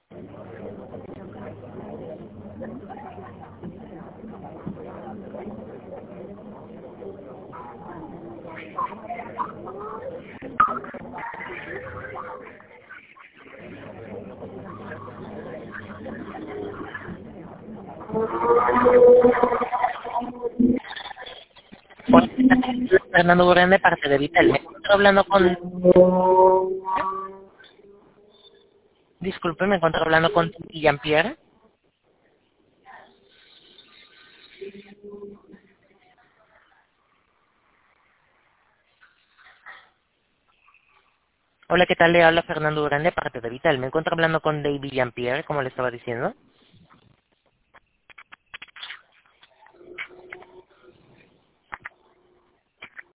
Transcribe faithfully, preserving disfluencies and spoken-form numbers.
Hola, Fernando Durán de parte de Vitel. Me encuentro hablando con... Disculpe, me encuentro hablando con Jean-Pierre. Hola, ¿qué tal? Le habla Fernando Durán de parte de Vitel. Me encuentro hablando con David Jean-Pierre, como le estaba diciendo.